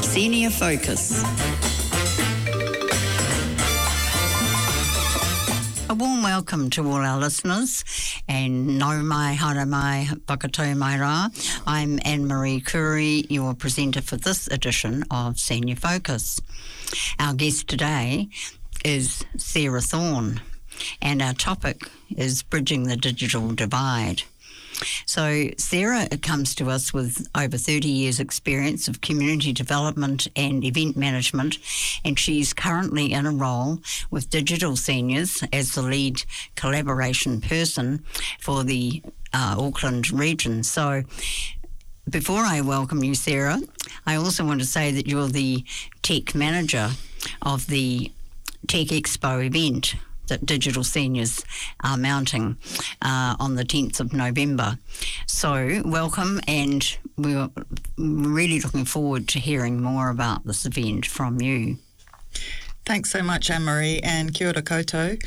Senior Focus. A warm welcome to all our listeners, and nau mai, hara mai, whakatau mai rā. I'm Anne-Marie Curry, your presenter for this edition of Senior Focus. Our guest today is Sarah Thorne, and our topic is Bridging the Digital Divide. So Sarah comes to us with over 30 years experience of community development and event management, and she's currently in a role with Digital Seniors as the lead collaboration person for the Auckland region. So before I welcome you, Sarah, I also want to say that you're the tech manager of the Tech Expo event that Digital Seniors are mounting on the 10th of November. So welcome, and we're really looking forward to hearing more about this event from you. Thanks so much, Anne-Marie, and kia ora koutou.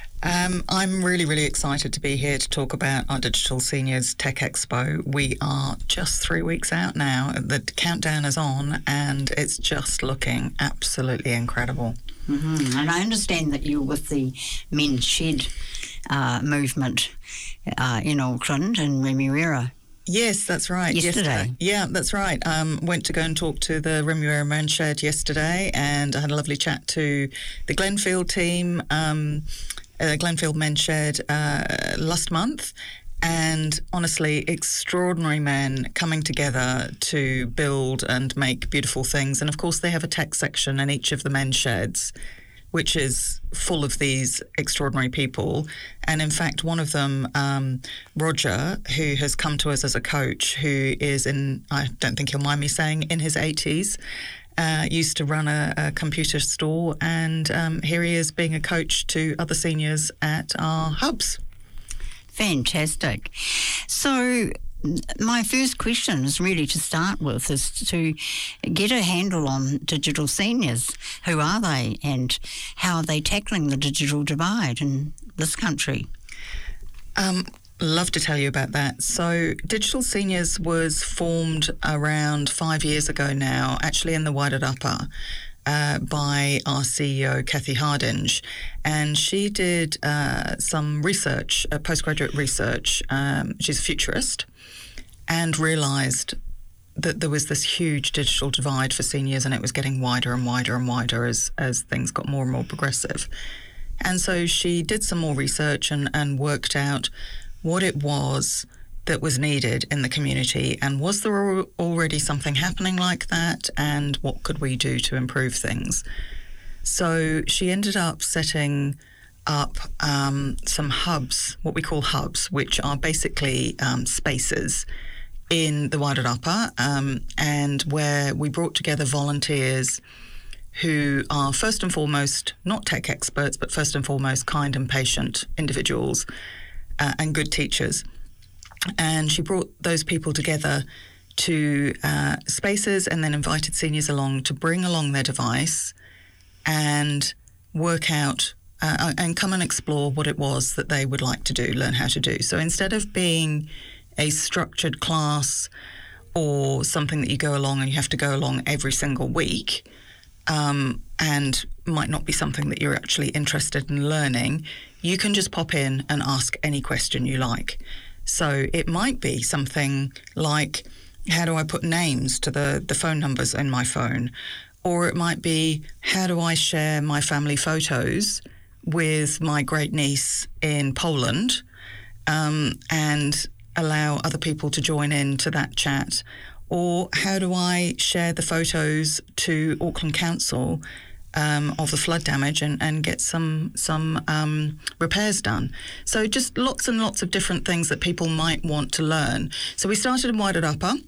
I'm really excited to be here to talk about our Digital Seniors Tech Expo. We are just 3 weeks out now. The countdown is on, and it's just looking absolutely incredible. Mm-hmm. And I understand that you're with the Men's Shed movement in Auckland and Remuera. Yes, that's right. Yesterday. Yeah, that's right. Went to go and talk to the Remuera Men's Shed yesterday, and I had a lovely chat to the Glenfield team, Glenfield Men's Shed last month. And honestly, extraordinary men coming together to build and make beautiful things. And of course, they have a tech section in each of the men's sheds, which is full of these extraordinary people. And in fact, one of them, Roger, who has come to us as a coach, who is in, I don't think he'll mind me saying, in his 80s, used to run a computer store. And here he is being a coach to other seniors at our hubs. Fantastic. So my first question is really to start with is to get a handle on Digital Seniors. Who are they and how are they tackling the digital divide in this country? Love to tell you about that. So Digital Seniors was formed around 5 years ago now, actually in the Wairarapa, by our CEO, Kathy Hardinge. And she did some research, postgraduate research. She's a futurist, and realised that there was this huge digital divide for seniors, and it was getting wider and wider and wider as things got more and more progressive. And so she did some more research and worked out what it was that was needed in the community, and was there already something happening like that, and what could we do to improve things. So she ended up setting up some hubs, what we call hubs, which are basically spaces in the Wairarapa, and where we brought together volunteers who are first and foremost not tech experts, but first and foremost kind and patient individuals and good teachers. And she brought those people together to spaces, and then invited seniors along to bring along their device and work out and come and explore what it was that they would like to do, learn how to do. So instead of being a structured class or something that you go along and you have to go along every single week, and might not be something that you're actually interested in learning, you can just pop in and ask any question you like. So it might be something like, how do I put names to the phone numbers in my phone? Or it might be, how do I share my family photos with my great niece in Poland, and allow other people to join in to that chat? Or how do I share the photos to Auckland Council of the flood damage and get some repairs done? So just lots and lots of different things that people might want to learn. So we started in Wairarapa,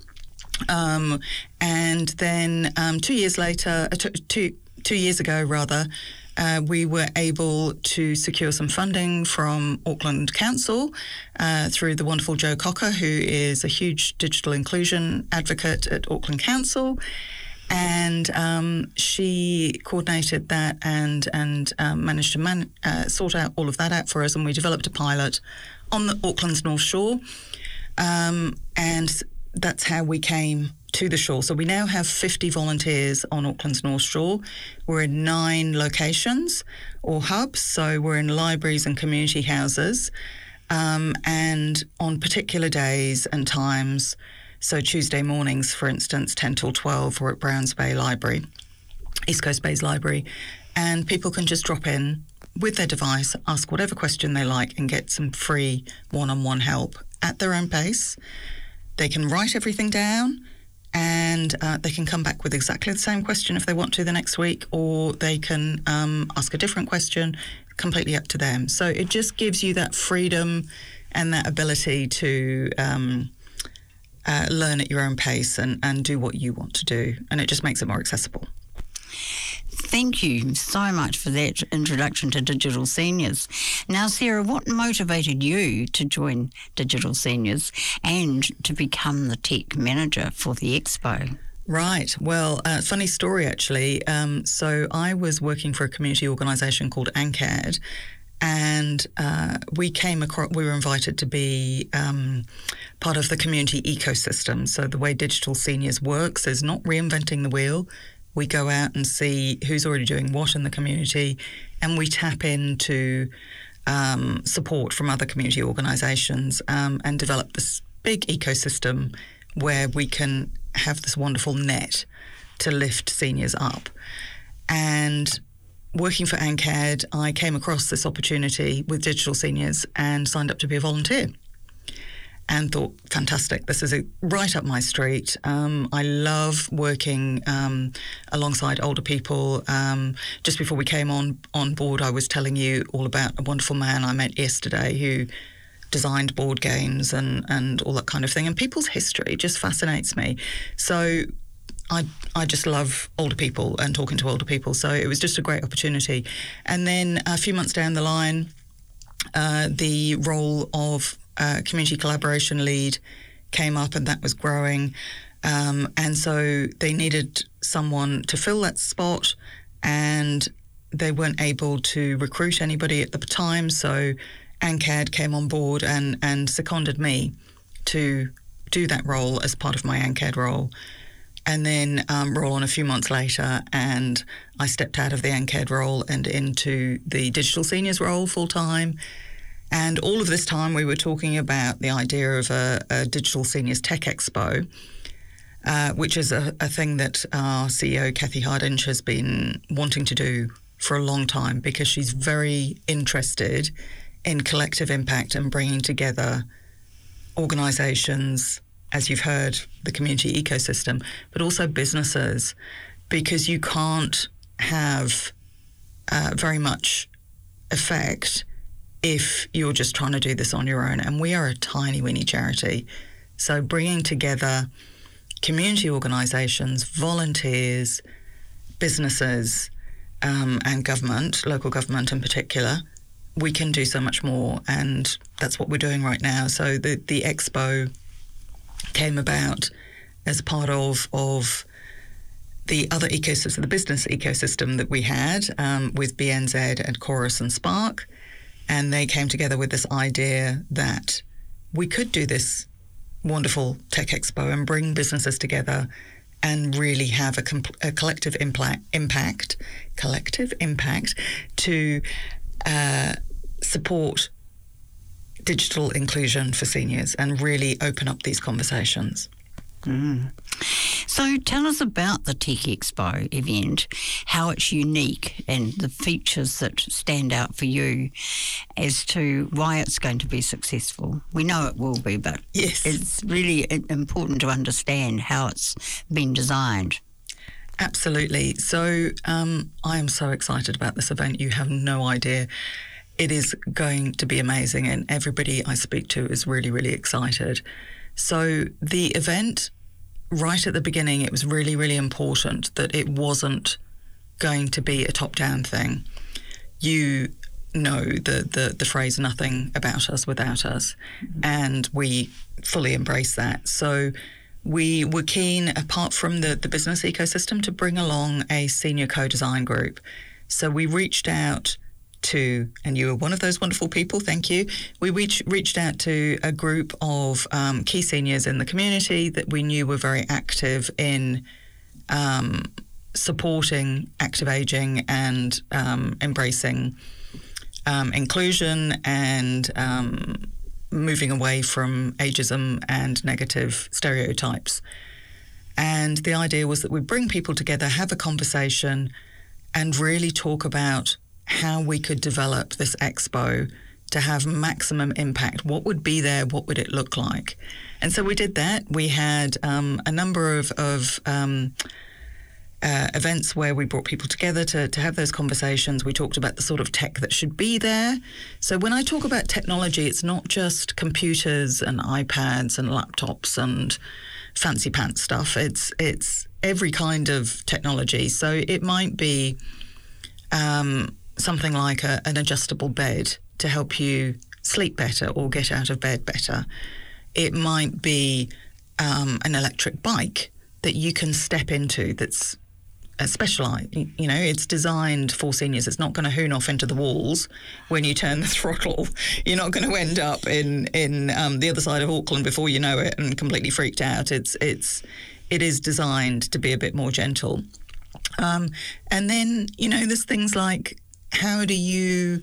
and then 2 years later, 2 years ago rather, we were able to secure some funding from Auckland Council through the wonderful Jo Cocker, who is a huge digital inclusion advocate at Auckland Council. And she coordinated that and managed to sort out all of that out for us, and we developed a pilot on the Auckland's North Shore, and that's how we came to the shore. So we now have 50 volunteers on Auckland's North Shore. We're in 9 locations or hubs. So we're in libraries and community houses. And on particular days and times, so Tuesday mornings, for instance, 10 till 12, we're at Browns Bay Library, East Coast Bays Library, and people can just drop in with their device, ask whatever question they like, and get some free one-on-one help at their own pace. They can write everything down, and they can come back with exactly the same question if they want to the next week, or they can ask a different question, completely up to them. So it just gives you that freedom and that ability to learn at your own pace and do what you want to do, and it just makes it more accessible. Thank you so much for that introduction to Digital Seniors. Now, Sarah, what motivated you to join Digital Seniors and to become the tech manager for the Expo? Right. Well, funny story, actually. So I was working for a community organisation called ANCAD, and we were invited to be part of the community ecosystem. So the way Digital Seniors works is not reinventing the wheel. We go out and see who's already doing what in the community, and we tap into support from other community organisations and develop this big ecosystem where we can have this wonderful net to lift seniors up. And working for ANCAD, I came across this opportunity with Digital Seniors and signed up to be a volunteer. And thought, fantastic, this is right up my street. I love working alongside older people. Just before we came on board, I was telling you all about a wonderful man I met yesterday who designed board games and all that kind of thing. And people's history just fascinates me. So I just love older people and talking to older people. So it was just a great opportunity. And then a few months down the line, the role of community collaboration lead came up, and that was growing. And so they needed someone to fill that spot, and they weren't able to recruit anybody at the time. So ANCAD came on board and seconded me to do that role as part of my ANCAD role. And then roll on a few months later, and I stepped out of the ANCAD role and into the Digital Seniors role full-time. And all of this time we were talking about the idea of a Digital Seniors Tech Expo, which is a thing that our CEO, Kathy Hardinge, has been wanting to do for a long time, because she's very interested in collective impact and bringing together organisations, as you've heard, the community ecosystem, but also businesses, because you can't have very much effect if you're just trying to do this on your own. And we are a tiny, weeny charity. So bringing together community organisations, volunteers, businesses, and government, local government in particular, we can do so much more. And that's what we're doing right now. So the Expo came about as part of the other ecosystem, the business ecosystem that we had with BNZ and Chorus and Spark. And they came together with this idea that we could do this wonderful tech expo and bring businesses together and really have a collective impact to support digital inclusion for seniors and really open up these conversations. So tell us about the Tech Expo event, how it's unique and the features that stand out for you as to why it's going to be successful. We know it will be, but yes, it's really important to understand how it's been designed. Absolutely. So I am so excited about this event. You have no idea. It is going to be amazing, and everybody I speak to is really, really excited. So the event, right at the beginning, it was really, really important that it wasn't going to be a top-down thing. You know the phrase, nothing about us without us, and we fully embrace that. So we were keen, apart from the business ecosystem, to bring along a senior co-design group. So we reached out and you were one of those wonderful people, thank you. We reached out to a group of key seniors in the community that we knew were very active in supporting active ageing and embracing inclusion and moving away from ageism and negative stereotypes. And the idea was that we bring people together, have a conversation, and really talk about how we could develop this expo to have maximum impact. What would be there? What would it look like? And so we did that. We had a number of events where we brought people together to have those conversations. We talked about the sort of tech that should be there. So when I talk about technology, it's not just computers and iPads and laptops and fancy pants stuff. It's every kind of technology. So it might be something like an adjustable bed to help you sleep better or get out of bed better. It might be an electric bike that you can step into that's specialised. You know, it's designed for seniors. It's not going to hoon off into the walls when you turn the throttle. You're not going to end up in the other side of Auckland before you know it and completely freaked out. It is designed to be a bit more gentle. And then, you know, there's things like, how do you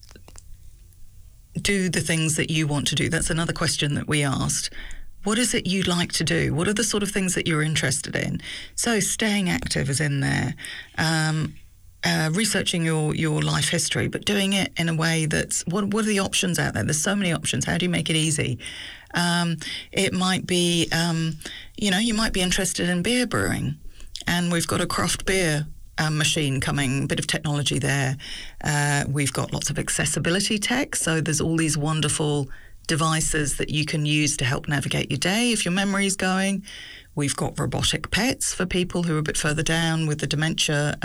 do the things that you want to do? That's another question that we asked. What is it you'd like to do? What are the sort of things that you're interested in? So staying active is in there. Researching your life history, but doing it in a way that's, what are the options out there? There's so many options. How do you make it easy? It might be, you know, you might be interested in beer brewing, and we've got a craft beer machine coming, a bit of technology there. We've got lots of accessibility tech, so there's all these wonderful devices that you can use to help navigate your day if your memory's going. We've got robotic pets for people who are a bit further down with the dementia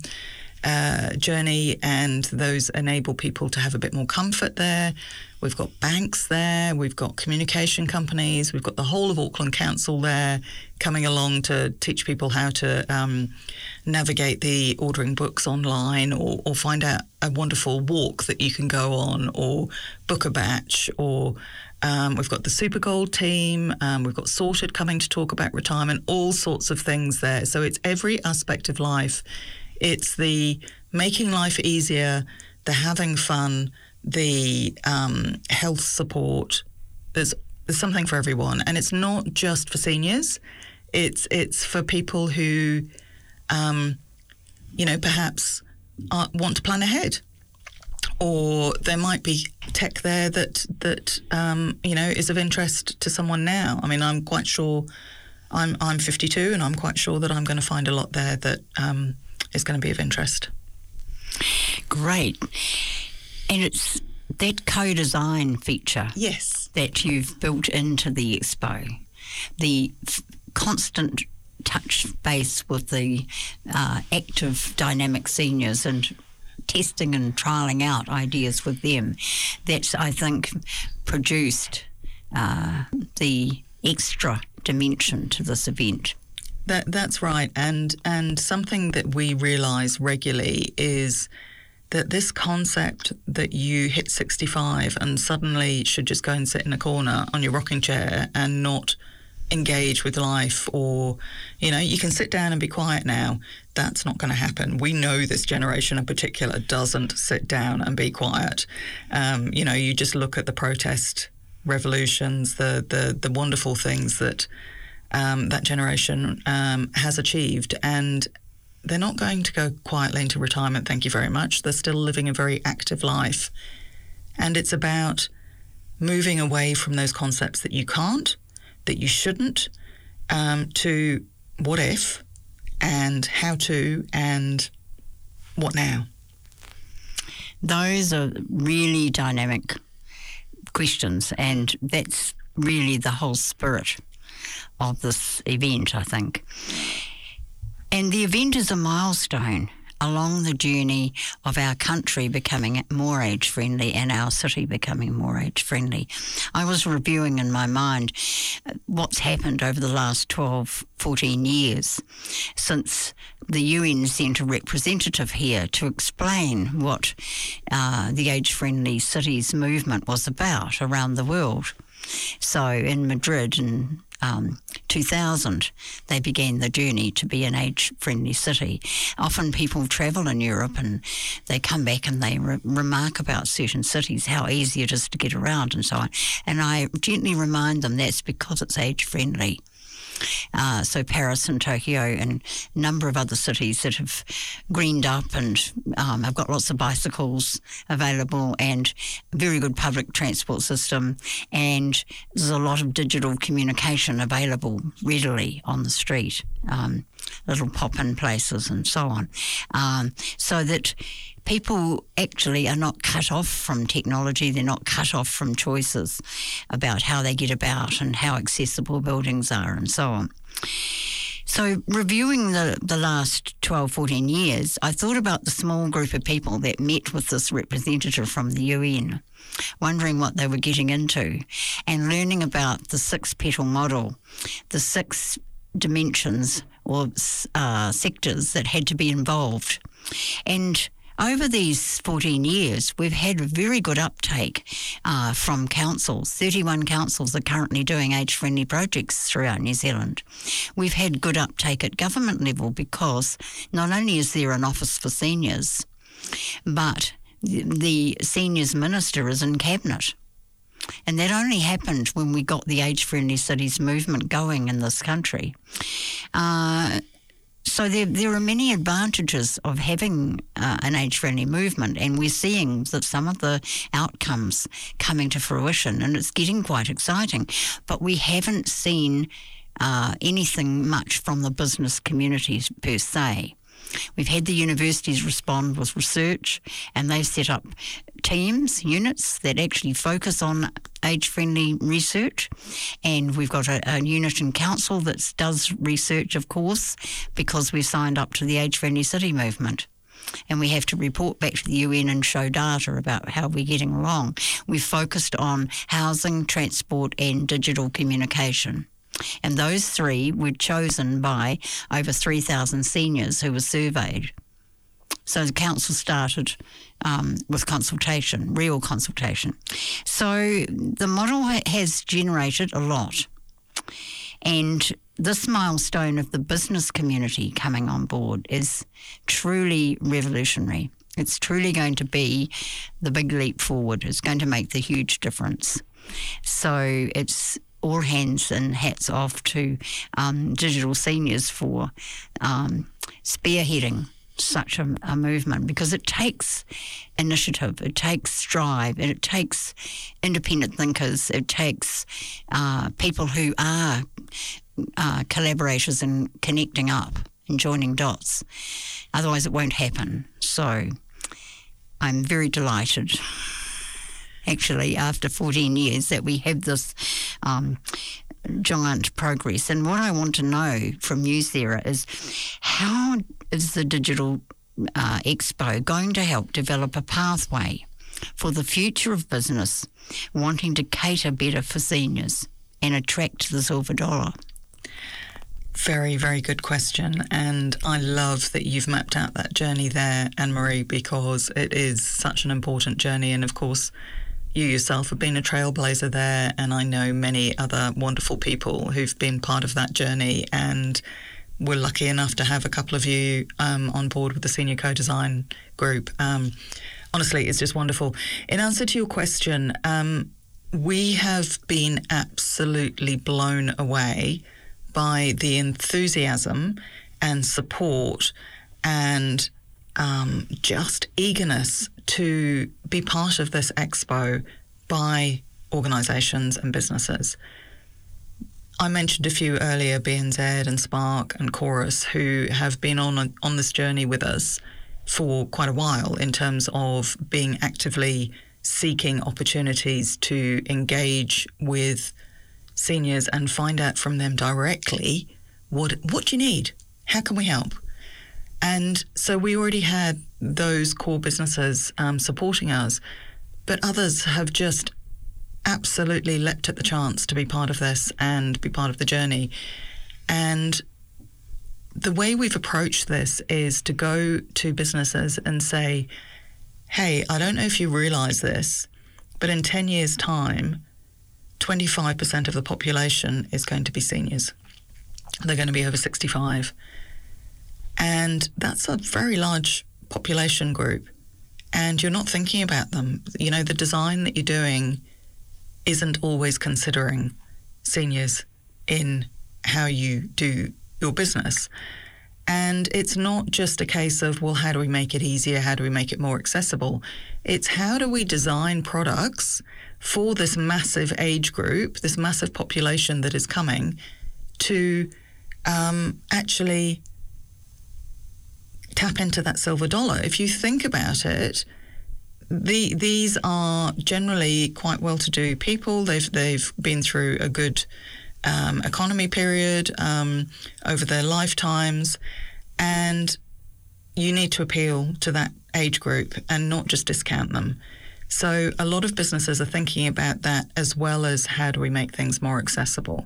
journey, and those enable people to have a bit more comfort there. We've got banks there, we've got communication companies, we've got the whole of Auckland Council there coming along to teach people how to navigate the ordering books online, or find out a wonderful walk that you can go on, or book a batch, or we've got the Super Gold team, we've got Sorted coming to talk about retirement, all sorts of things there. So it's every aspect of life. It's the making life easier, the having fun, the health support. There's something for everyone, and it's not just for seniors. It's for people who, you know, perhaps want to plan ahead, or there might be tech there that you know, is of interest to someone now. I mean, I'm quite sure. I'm 52, and I'm quite sure that I'm going to find a lot there that is going to be of interest. Great. And it's that co-design feature, yes, that you've built into the expo, the constant touch base with the active dynamic seniors and testing and trialling out ideas with them. That's, I think, produced the extra dimension to this event. That's right, and something that we realise regularly is that this concept that you hit 65 and suddenly should just go and sit in a corner on your rocking chair and not engage with life, or, you know, you can sit down and be quiet now. That's not going to happen. We know this generation in particular doesn't sit down and be quiet. You know, you just look at the protest revolutions, the wonderful things that that generation has achieved, and they're not going to go quietly into retirement, thank you very much. They're still living a very active life. And it's about moving away from those concepts that you can't, that you shouldn't, to what if, and how to, and what now. Those are really dynamic questions, and that's really the whole spirit of this event, I think. And the event is a milestone. along the journey of our country becoming more age-friendly and our city becoming more age-friendly. I was reviewing in my mind what's happened over the last 12, 14 years since the UN sent a representative here to explain what the age-friendly cities movement was about around the world. So in Madrid in 2000, they began the journey to be an age-friendly city. Often people travel in Europe and they come back and they remark about certain cities, how easy it is to get around and so on. And I gently remind them that's because it's age-friendly. So Paris and Tokyo and a number of other cities that have greened up and have got lots of bicycles available and a very good public transport system, and there's a lot of digital communication available readily on the street, little pop-in places and so on, so that people actually are not cut off from technology. They're not cut off from choices about how they get about and how accessible buildings are and so on. So reviewing the last 12, 14 years, I thought about the small group of people that met with this representative from the UN, wondering what they were getting into and learning about the 6-petal model, the 6 dimensions or sectors that had to be involved. And over these 14 years, we've had a very good uptake from councils. 31 councils are currently doing age-friendly projects throughout New Zealand. We've had good uptake at government level because not only is there an office for seniors, but the seniors minister is in cabinet. And that only happened when we got the age-friendly cities movement going in this country. So there are many advantages of having an age-friendly movement, and we're seeing that some of the outcomes coming to fruition, and it's getting quite exciting. But we haven't seen anything much from the business communities per se. We've had the universities respond with research, and they've set up teams, units that actually focus on age-friendly research. And we've got a unit in council that does research, of course, because we've signed up to the age-friendly city movement. And we have to report back to the UN and show data about how we're getting along. We've focused on housing, transport, and digital communication. And those 3 were chosen by over 3,000 seniors who were surveyed. So the council started with consultation, real consultation. So the model has generated a lot. And this milestone of the business community coming on board is truly revolutionary. It's truly going to be the big leap forward. It's going to make the huge difference. So it's all hands and hats off to Digital Seniors for spearheading such a movement, because it takes initiative, it takes drive, and it takes independent thinkers, it takes people who are collaborators and connecting up and joining dots. Otherwise it won't happen. So I'm very delighted, actually, after 14 years, that we have this giant progress. And what I want to know from you, Sarah, is how is the Digital Expo going to help develop a pathway for the future of business wanting to cater better for seniors and attract the silver dollar? Very, very good question. And I love that you've mapped out that journey there, Anne-Marie, because it is such an important journey. And of course, you yourself have been a trailblazer there, and I know many other wonderful people who've been part of that journey, and we're lucky enough to have a couple of you on board with the Senior Co-Design group. Honestly, it's just wonderful. In answer to your question, we have been absolutely blown away by the enthusiasm and support and just eagerness to be part of this expo by organisations and businesses. I mentioned a few earlier, BNZ and Spark and Chorus, who have been on this journey with us for quite a while in terms of being actively seeking opportunities to engage with seniors and find out from them directly what do you need? How can we help? And so we already had those core businesses supporting us, but others have just absolutely leapt at the chance to be part of this and be part of the journey. And the way we've approached this is to go to businesses and say, hey, I don't know if you realise this, but in 10 years' time, 25% of the population is going to be seniors. They're going to be over 65. And that's a very large population group. And you're not thinking about them. You know, the design that you're doing isn't always considering seniors in how you do your business. And it's not just a case of, well, how do we make it easier? How do we make it more accessible? It's how do we design products for this massive age group, this massive population that is coming, to actually tap into that silver dollar. If you think about it, these are generally quite well-to-do people. They've been through a good economy period over their lifetimes, and you need to appeal to that age group and not just discount them. So a lot of businesses are thinking about that, as well as how do we make things more accessible.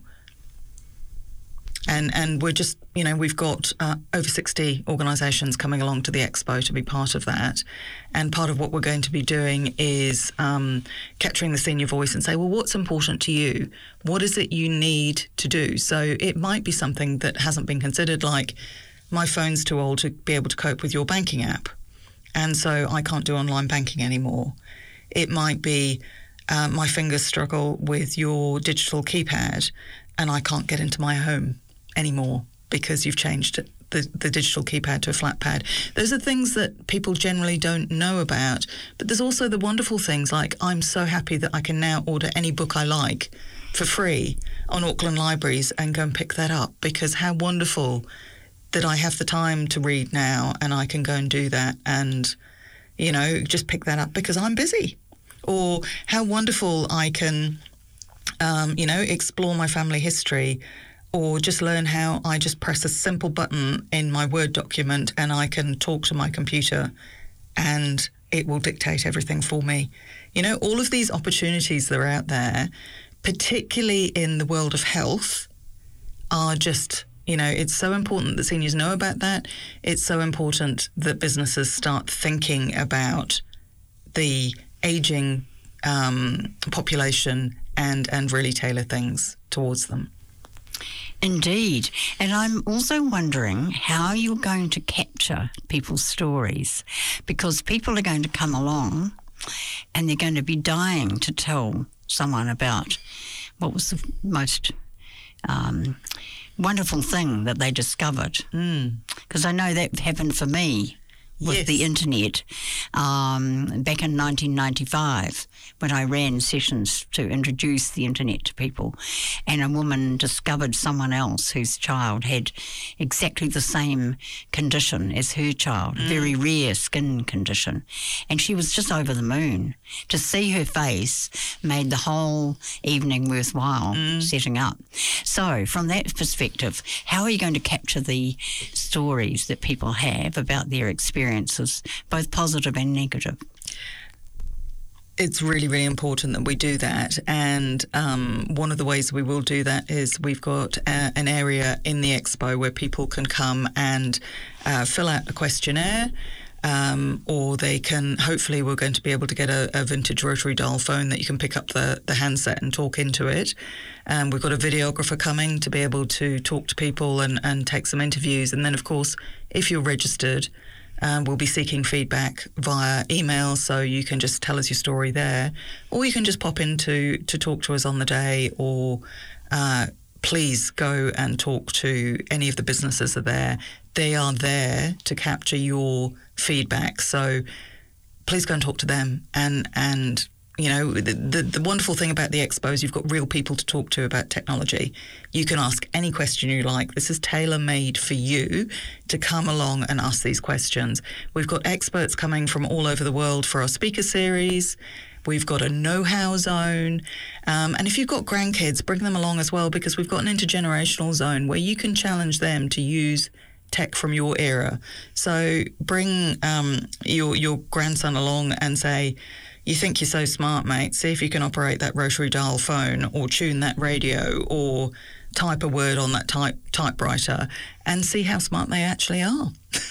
And we're just, you know, we've got over 60 organisations coming along to the expo to be part of that. And part of what we're going to be doing is capturing the senior voice and say, well, what's important to you? What is it you need to do? So it might be something that hasn't been considered, like my phone's too old to be able to cope with your banking app, and so I can't do online banking anymore. It might be my fingers struggle with your digital keypad and I can't get into my home anymore because you've changed the digital keypad to a flat pad. Those are things that people generally don't know about. But there's also the wonderful things like, I'm so happy that I can now order any book I like for free on Auckland Libraries and go and pick that up, because how wonderful that I have the time to read now and I can go and do that and, you know, just pick that up because I'm busy. Or how wonderful I can, you know, explore my family history, or just learn how I just press a simple button in my Word document and I can talk to my computer and it will dictate everything for me. You know, all of these opportunities that are out there, particularly in the world of health, are just, you know, it's so important that seniors know about that. It's so important that businesses start thinking about the ageing population and really tailor things towards them. Indeed. And I'm also wondering how you're going to capture people's stories, because people are going to come along and they're going to be dying to tell someone about what was the most wonderful thing that they discovered. Because I know that happened for me with the internet back in 1995, when I ran sessions to introduce the internet to people, and a woman discovered someone else whose child had exactly the same condition as her child, a very rare skin condition, and she was just over the moon. To see her face made the whole evening worthwhile setting up. So from that perspective, how are you going to capture the stories that people have about their experiences, both positive and negative? It's really, really important that we do that. And one of the ways we will do that is we've got an area in the expo where people can come and fill out a questionnaire, or they can, hopefully we're going to be able to get a vintage rotary dial phone that you can pick up the handset and talk into it. We've got a videographer coming to be able to talk to people and take some interviews. And then, of course, if you're registered, we'll be seeking feedback via email, so you can just tell us your story there, or you can just pop in to talk to us on the day, or please go and talk to any of the businesses that are there. They are there to capture your feedback, so please go and talk to them. And you know, the wonderful thing about the expo is you've got real people to talk to about technology. You can ask any question you like. This is tailor-made for you to come along and ask these questions. We've got experts coming from all over the world for our speaker series. We've got a know-how zone. And if you've got grandkids, bring them along as well, because we've got an intergenerational zone where you can challenge them to use tech from your era. So bring your grandson along and say, you think you're so smart, mate, see if you can operate that rotary dial phone or tune that radio or type a word on that typewriter, and see how smart they actually are.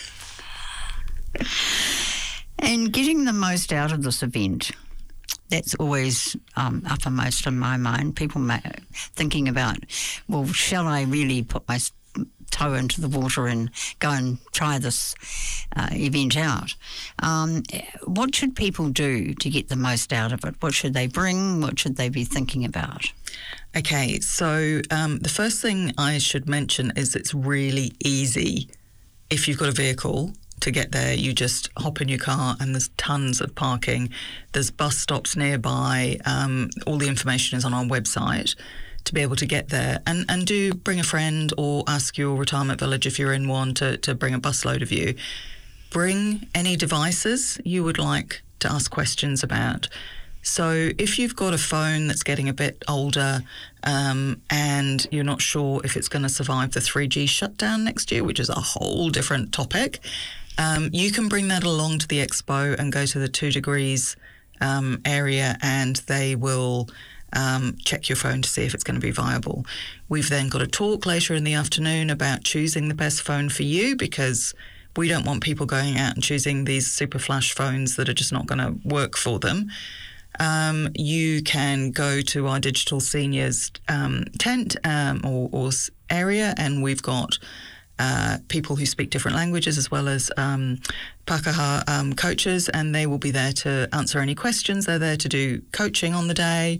And getting the most out of this event, that's always uppermost in my mind. People thinking about, well, shall I really put my toe into the water and go and try this event out? What should people do to get the most out of it? What should they bring? What should they be thinking about? Okay, so the first thing I should mention is it's really easy if you've got a vehicle to get there. You just hop in your car and there's tons of parking. There's bus stops nearby. All the information is on our website to be able to get there. And do bring a friend or ask your retirement village, if you're in one, to bring a busload of you. Bring any devices you would like to ask questions about. So if you've got a phone that's getting a bit older and you're not sure if it's going to survive the 3G shutdown next year, which is a whole different topic, you can bring that along to the expo and go to the 2 Degrees area, and they will check your phone to see if it's going to be viable. We've then got a talk later in the afternoon about choosing the best phone for you, because we don't want people going out and choosing these super flash phones that are just not going to work for them. You can go to our Digital Seniors tent or area, and we've got people who speak different languages, as well as Pākehā coaches, and they will be there to answer any questions. They're there to do coaching on the day.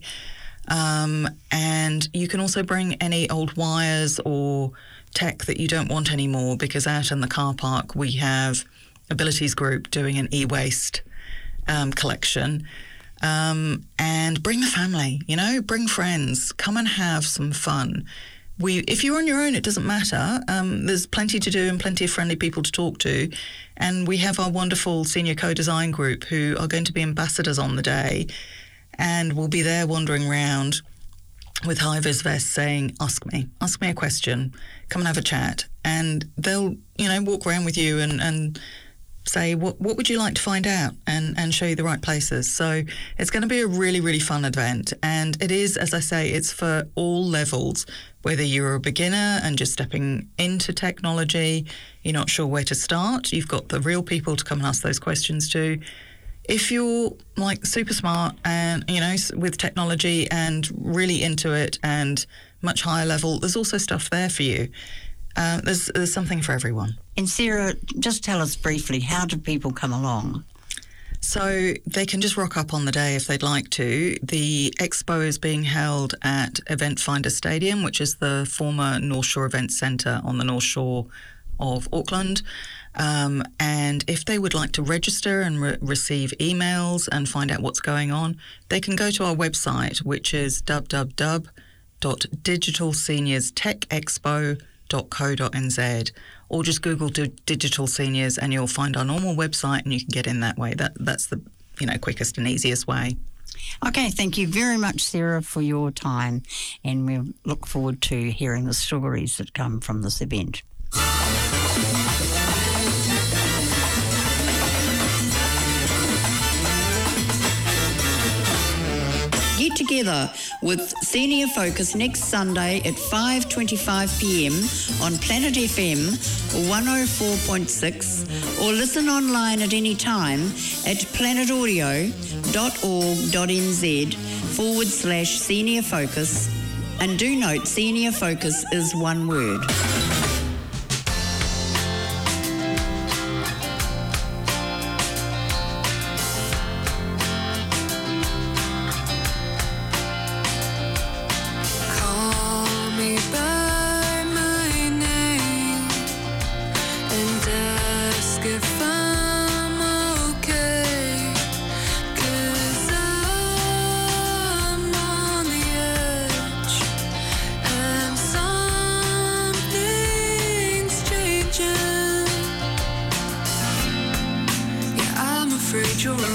And you can also bring any old wires or tech that you don't want anymore, because out in the car park we have Abilities Group doing an e-waste collection. And bring the family, bring friends, come and have some fun. If you're on your own, it doesn't matter. There's plenty to do and plenty of friendly people to talk to. And we have our wonderful senior co-design group who are going to be ambassadors on the day, and will be there wandering around with high-vis vests saying, ask me a question, come and have a chat. And they'll, walk around with you and say, what would you like to find out, and show you the right places. So it's going to be a really, really fun event. And it is, as I say, it's for all levels, whether you're a beginner and just stepping into technology, you're not sure where to start, you've got the real people to come and ask those questions to. If you're like super smart and, with technology and really into it and much higher level, there's also stuff there for you. There's something for everyone. And Sarah, just tell us briefly, how do people come along? So they can just rock up on the day if they'd like to. The expo is being held at Event Finder Stadium, which is the former North Shore Events Centre on the North Shore of Auckland. And if they would like to register and receive emails and find out what's going on, they can go to our website, which is www.digitalseniorstechexpo.co.nz, or just Google Digital Seniors and you'll find our normal website, and you can get in that way. That's the quickest and easiest way. Okay, thank you very much, Sarah, for your time, and we look forward to hearing the stories that come from this event. Get together with Senior Focus next Sunday at 5:25pm on Planet FM 104.6, or listen online at any time at planetaudio.org.nz/Senior Focus. And do note, Senior Focus is one word. You're